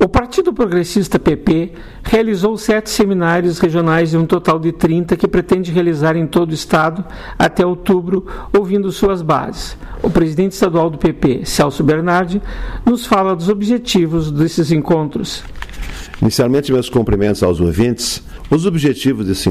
O Partido Progressista PP realizou 7 seminários regionais de um total de 30 que pretende realizar em todo o Estado até outubro, ouvindo suas bases. O presidente estadual do PP, Celso Bernardi, nos fala dos objetivos desses encontros. Inicialmente, meus cumprimentos aos ouvintes. Os objetivos desses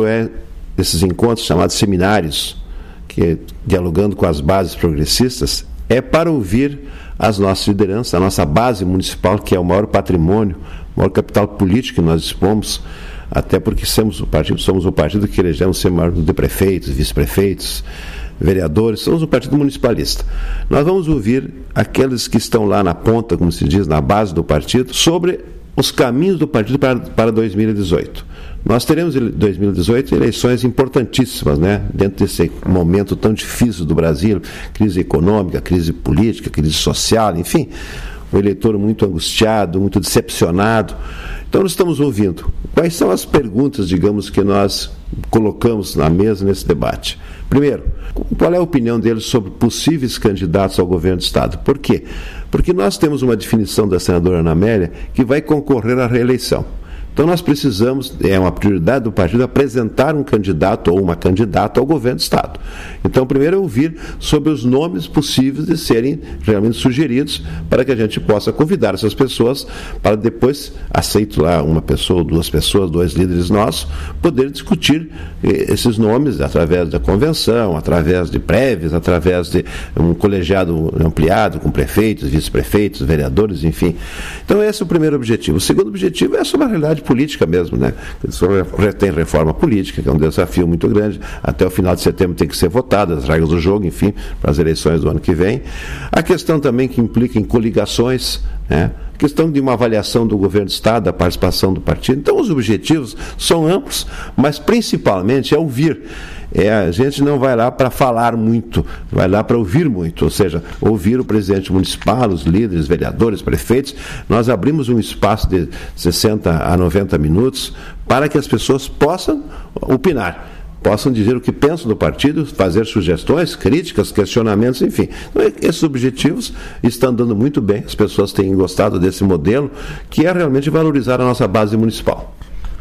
encontros chamados seminários, que dialogando com as bases progressistas, é para ouvir as nossas lideranças, a nossa base municipal, que é o maior patrimônio, o maior capital político que nós dispomos, até porque somos o partido que elegemos ser maior de prefeitos, vice-prefeitos, vereadores, somos um partido municipalista. Nós vamos ouvir aqueles que estão lá na ponta, como se diz, na base do partido, sobre os caminhos do partido para 2018. Nós teremos em 2018 eleições importantíssimas, né? Dentro desse momento tão difícil do Brasil, crise econômica, crise política, crise social, enfim, o eleitor muito angustiado, muito decepcionado. Então nós estamos ouvindo quais são as perguntas, digamos, que nós colocamos na mesa nesse debate. Primeiro, qual é a opinião deles sobre possíveis candidatos ao governo do Estado? Por quê? Porque nós temos uma definição da senadora Ana Amélia que vai concorrer à reeleição. Então nós precisamos, é uma prioridade do partido, apresentar um candidato ou uma candidata ao governo do Estado. Então, primeiro é ouvir sobre os nomes possíveis de serem realmente sugeridos para que a gente possa convidar essas pessoas para depois, aceito lá uma pessoa, 2 pessoas, 2 líderes nossos, poder discutir esses nomes através da convenção, através de prévias, através de um colegiado ampliado com prefeitos, vice-prefeitos, vereadores, enfim. Então esse é o primeiro objetivo. O segundo objetivo é sobre a realidade política mesmo, né? Tem reforma política, que é um desafio muito grande. Até o final de setembro tem que ser votada as regras do jogo, enfim, para as eleições do ano que vem. A questão também que implica em coligações, né? A questão de uma avaliação do governo do Estado, da participação do partido. Então os objetivos são amplos, mas principalmente é ouvir. A gente não vai lá para falar muito, vai lá para ouvir muito, ou seja, ouvir o presidente municipal, os líderes, vereadores, prefeitos. Nós abrimos um espaço de 60 a 90 minutos para que as pessoas possam opinar, possam dizer o que pensam do partido, fazer sugestões, críticas, questionamentos, enfim. Então, esses objetivos estão dando muito bem, as pessoas têm gostado desse modelo, que é realmente valorizar a nossa base municipal.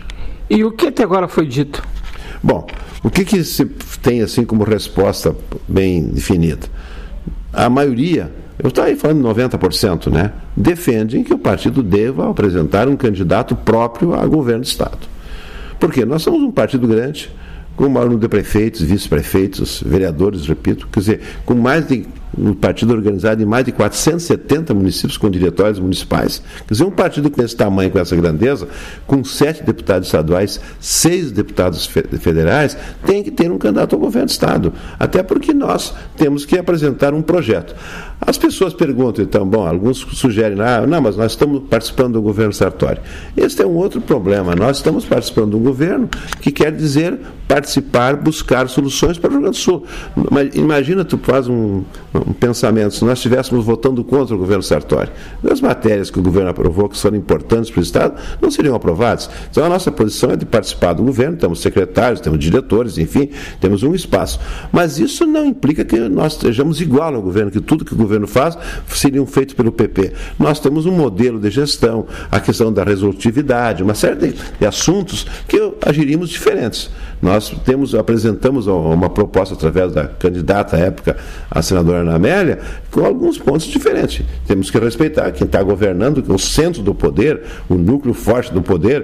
E o que até agora foi dito? Bom, o que se tem assim como resposta bem definida? A maioria, eu estou aí falando 90%, né, defendem que o partido deva apresentar um candidato próprio a governo do Estado. Por quê? Nós somos um partido grande, com o maior número de prefeitos, vice-prefeitos, vereadores, repito, quer dizer, com um partido organizado em mais de 470 municípios com diretórios municipais. Quer dizer, um partido com esse tamanho, com essa grandeza, com 7 deputados estaduais, 6 deputados federais, tem que ter um candidato ao governo do Estado. Até porque nós temos que apresentar um projeto. As pessoas perguntam, então, bom, alguns sugerem, não, mas nós estamos participando do governo Sartori. Esse é um outro problema. Nós estamos participando de um governo que quer dizer participar, buscar soluções para o Rio Grande do Sul. Imagina, tu faz um pensamento, se nós estivéssemos votando contra o governo Sartori, as matérias que o governo aprovou, que foram importantes para o Estado, não seriam aprovadas. Então a nossa posição é de participar do governo, temos secretários, temos diretores, enfim, temos um espaço. Mas isso não implica que nós estejamos igual ao governo, que tudo que o governo faz seriam feitos pelo PP. Nós temos um modelo de gestão, a questão da resolutividade, uma série de assuntos que agiríamos diferentes. Nós apresentamos uma proposta através da candidata à época, a senadora Ana Amélia, com alguns pontos diferentes. Temos que respeitar quem está governando, que o centro do poder, o núcleo forte do poder,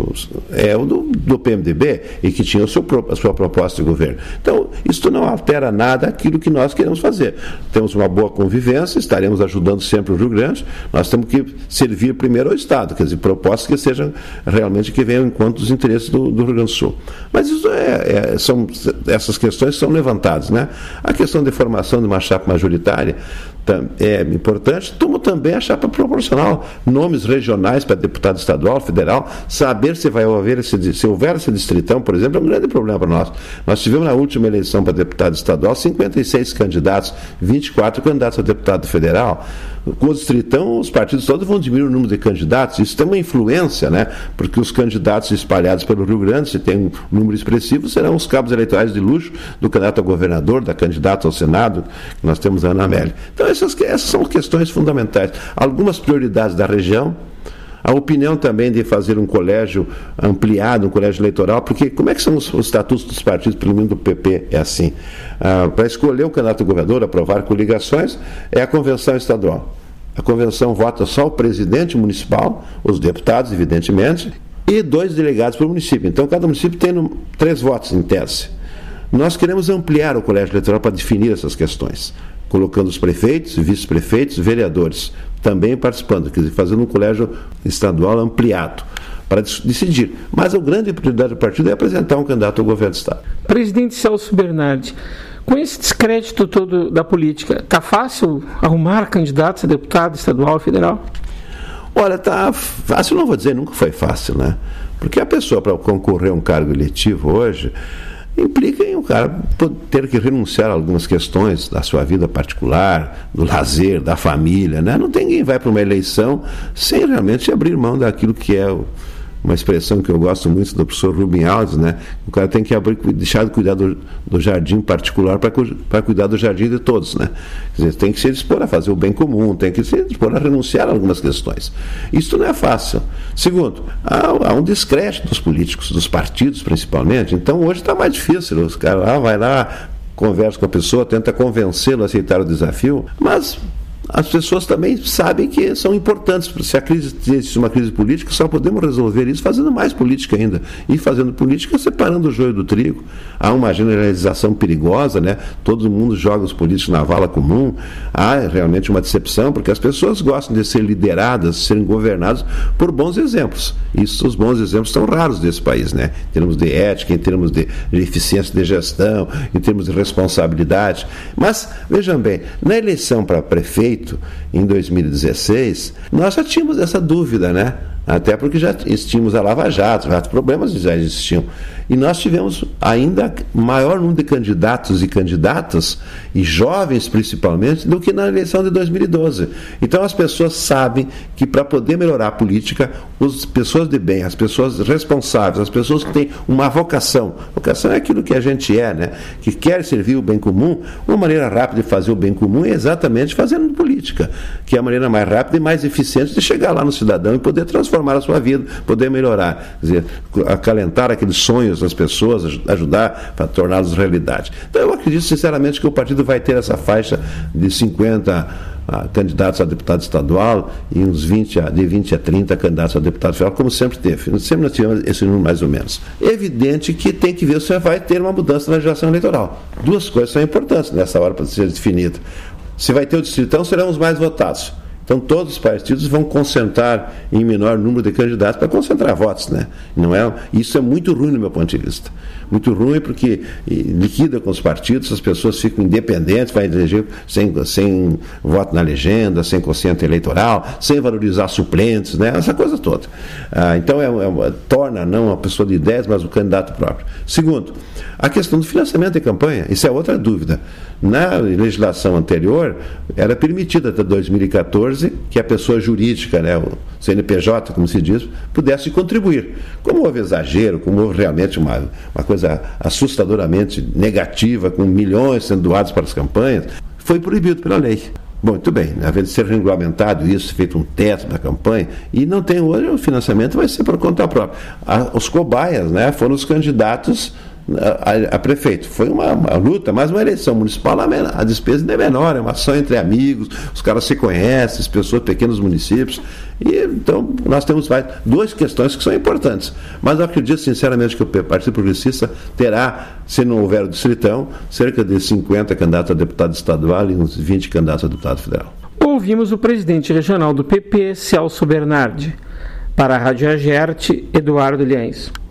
é o do PMDB, e que tinha a sua proposta de governo. Então, isso não altera nada aquilo que nós queremos fazer. Temos uma boa convivência, estaremos ajudando sempre o Rio Grande, nós temos que servir primeiro ao Estado, quer dizer, propostas que sejam realmente que venham em conta dos interesses do Rio Grande do Sul. Mas isso essas questões são levantadas, né? A questão de formação de uma chapa majoritária é importante, como também a chapa proporcional, nomes regionais para deputado estadual, federal, saber se houver esse distritão, por exemplo, é um grande problema para nós. Nós tivemos na última eleição para deputado estadual 56 candidatos, 24 candidatos a deputado federal. Com o distritão, os partidos todos vão diminuir o número de candidatos. Isso tem uma influência, né? Porque os candidatos espalhados pelo Rio Grande, se tem um número expressivo, serão os cabos eleitorais de luxo do candidato a governador, da candidata ao Senado, que nós temos a Ana Amélia. Então essas são questões fundamentais. Algumas prioridades da região, A opinião também de fazer um colégio ampliado, um colégio eleitoral, porque como é que são os estatutos dos partidos, pelo menos do PP é assim. Para escolher o candidato a governador, aprovar coligações, é a convenção estadual. A convenção vota só o presidente municipal, os deputados, evidentemente, e 2 delegados para o município. Então, cada município tem 3 votos, em tese. Nós queremos ampliar o colégio eleitoral para definir essas questões, colocando os prefeitos, vice-prefeitos, vereadores, também participando, quer dizer, fazendo um colégio estadual ampliado, para decidir. Mas a grande prioridade do partido é apresentar um candidato ao governo do Estado. Presidente Celso Bernardi, com esse descrédito todo da política, está fácil arrumar candidatos a deputado estadual ou federal? Olha, tá fácil, não vou dizer, nunca foi fácil, né? Porque a pessoa, para concorrer a um cargo eletivo hoje, implica em o cara ter que renunciar a algumas questões da sua vida particular, do lazer, da família, né? Não tem ninguém vai para uma eleição sem realmente abrir mão daquilo que é uma expressão que eu gosto muito do professor Rubem Alves, né? O cara tem que deixar de cuidar do jardim particular para cuidar do jardim de todos, né? Quer dizer, tem que se dispor a fazer o bem comum, tem que se dispor a renunciar a algumas questões. Isso não é fácil. Segundo, há um descrédito dos políticos, dos partidos principalmente, então hoje está mais difícil. Os caras vai lá, conversa com a pessoa, tenta convencê-lo a aceitar o desafio, mas as pessoas também sabem que são importantes. Se existe uma crise política, só podemos resolver isso fazendo mais política ainda. E fazendo política separando o joio do trigo. Há uma generalização perigosa, né? Todo mundo joga os políticos na vala comum. Há realmente uma decepção, porque as pessoas gostam de ser lideradas, de serem governadas por bons exemplos. Os bons exemplos estão raros desse país, né? Em termos de ética, em termos de eficiência de gestão, em termos de responsabilidade. Mas, vejam bem, na eleição para prefeito, em 2016, nós já tínhamos essa dúvida, né? Até porque já tínhamos a Lava Jato, já problemas já existiam. E nós tivemos ainda maior número de candidatos e candidatas, e jovens principalmente, do que na eleição de 2012. Então as pessoas sabem que para poder melhorar a política, as pessoas de bem, as pessoas responsáveis, as pessoas que têm uma vocação. Vocação é aquilo que a gente é, né? Que quer servir o bem comum. Uma maneira rápida de fazer o bem comum é exatamente fazendo política, que é a maneira mais rápida e mais eficiente de chegar lá no cidadão e poder transformar a sua vida, poder melhorar, quer dizer, acalentar aqueles sonhos das pessoas, ajudar para torná-los realidade. Então eu acredito sinceramente que o partido vai ter essa faixa de 50 candidatos a deputado estadual e uns 20 a 30 candidatos a deputado federal, como sempre teve. Sempre nós tivemos esse número mais ou menos. É evidente que tem que ver se vai ter uma mudança na legislação eleitoral. 2 coisas são importantes nessa hora para ser definida. Se vai ter o distritão, serão os mais votados. Então todos os partidos vão concentrar em menor número de candidatos para concentrar votos, né? Isso é muito ruim no meu ponto de vista. Muito ruim porque liquida com os partidos, as pessoas ficam independentes, vai eleger sem voto na legenda, sem quociente eleitoral, sem valorizar suplentes, né? Essa coisa toda. Então torna não a pessoa de ideias, mas o candidato próprio. Segundo, a questão do financiamento de campanha, isso é outra dúvida. Na legislação anterior, era permitida até 2014 que a pessoa jurídica, né, o CNPJ, como se diz, pudesse contribuir. Como houve exagero, como houve realmente uma coisa assustadoramente negativa, com milhões sendo doados para as campanhas, foi proibido pela lei. Bom, muito bem, havendo de ser regulamentado isso, feito um teto da campanha, e não tem hoje, o financiamento vai ser por conta própria. Os cobaias, né, foram os candidatos a prefeito. Foi uma luta, mas uma eleição municipal, a despesa ainda é menor, é uma ação entre amigos, os caras se conhecem, as pessoas, pequenos municípios, e então nós temos 2 questões que são importantes, mas eu acredito sinceramente que o Partido Progressista terá, se não houver o distritão, cerca de 50 candidatos a deputado estadual e uns 20 candidatos a deputado federal. Ouvimos o presidente regional do PP, Celso Bernardi. Para a Rádio Agerte, Eduardo Liens.